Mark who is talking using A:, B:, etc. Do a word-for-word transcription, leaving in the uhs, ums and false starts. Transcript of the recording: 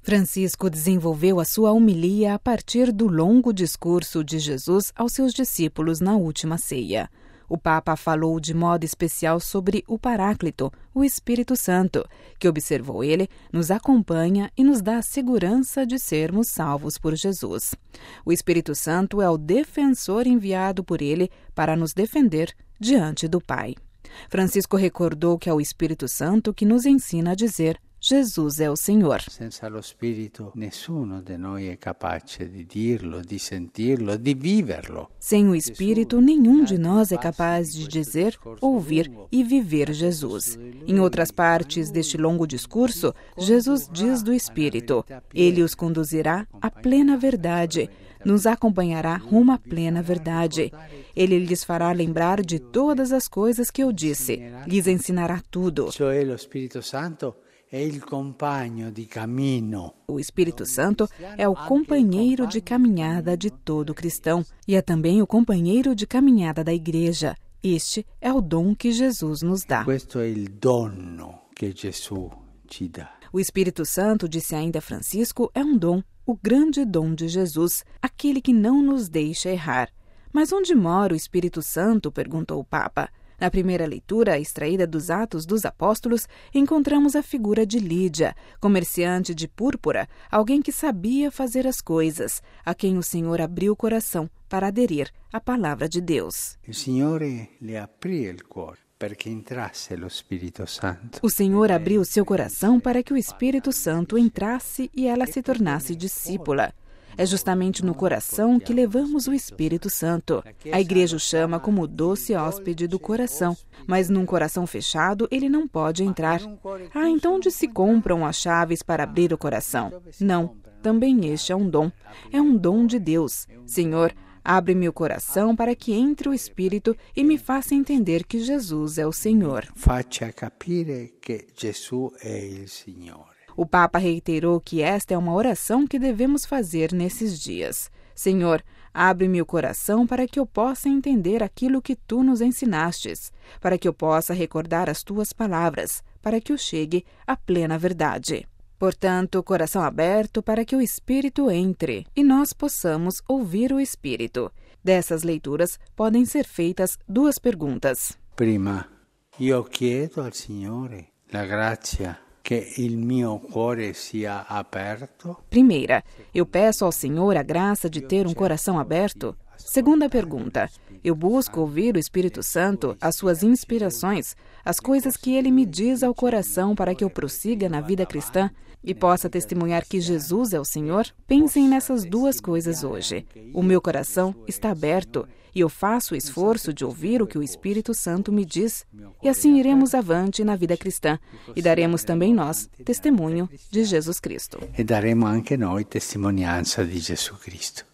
A: Francisco desenvolveu a sua homilia a partir do longo discurso de Jesus aos seus discípulos na última ceia. O Papa falou de modo especial sobre o Paráclito, o Espírito Santo, que, observou ele, nos acompanha e nos dá a segurança de sermos salvos por Jesus. O Espírito Santo é o defensor enviado por ele para nos defender diante do Pai. Francisco recordou que é o Espírito Santo que nos ensina a dizer: Jesus é o Senhor.
B: Senza lo Spirito, nessuno di noi è capace di dirlo, di sentirlo, di viverlo.
A: Sem o Espírito, nenhum de nós é capaz de dizer, ouvir e viver Jesus. Em outras partes deste longo discurso, Jesus diz do Espírito: Ele os conduzirá à plena verdade, nos acompanhará rumo à plena verdade. Ele lhes fará lembrar de todas as coisas que eu disse, lhes ensinará tudo.
B: Cioè lo Spirito Santo é il compagno di cammino.
A: O Espírito Santo é o companheiro de caminhada de todo cristão e é também o companheiro de caminhada da Igreja. Este é o dom que Jesus nos dá.
B: Questo è il dono che Gesù ci dà.
A: O Espírito Santo, disse ainda Francisco, é um dom, o grande dom de Jesus, aquele que não nos deixa errar. Mas onde mora o Espírito Santo? Perguntou o Papa. Na primeira leitura, extraída dos Atos dos Apóstolos, encontramos a figura de Lídia, comerciante de púrpura, alguém que sabia fazer as coisas, a quem o Senhor abriu o coração para aderir à palavra de Deus.
B: Il Signore le aprì il cuore perché entrasse lo Spirito Santo.
A: O Senhor abriu seu coração para que o Espírito Santo entrasse e ela se tornasse discípula. É justamente no coração que levamos o Espírito Santo. A Igreja o chama como o doce hóspede do coração, mas num coração fechado ele não pode entrar. Ah, então onde se compram as chaves para abrir o coração? Não, também este é um dom. É um dom de Deus. Senhor, abre-me o coração para que entre o Espírito e me faça entender que Jesus é o Senhor.
B: Faccia capire che Gesù è il Signore.
A: O Papa reiterou que esta é uma oração que devemos fazer nesses dias. Senhor, abre-me o coração para que eu possa entender aquilo que Tu nos ensinastes, para que eu possa recordar as Tuas palavras, para que eu chegue à plena verdade. Portanto, coração aberto para que o Espírito entre e nós possamos ouvir o Espírito. Dessas leituras podem ser feitas duas perguntas.
B: Prima, io chiedo al Signore la grazia que il mio cuore sia aperto.
A: Primeira, eu peço ao Senhor a graça de ter um coração aberto. Segunda pergunta, eu busco ouvir o Espírito Santo, as suas inspirações, as coisas que ele me diz ao coração para que eu prossiga na vida cristã e possa testemunhar que Jesus é o Senhor? Pensem nessas duas coisas hoje. O meu coração está aberto e eu faço o esforço de ouvir o que o Espírito Santo me diz. E assim iremos avante na vida cristã e daremos também nós testemunho de Jesus Cristo.
B: E daremo anche noi testimonianza di Gesù Cristo.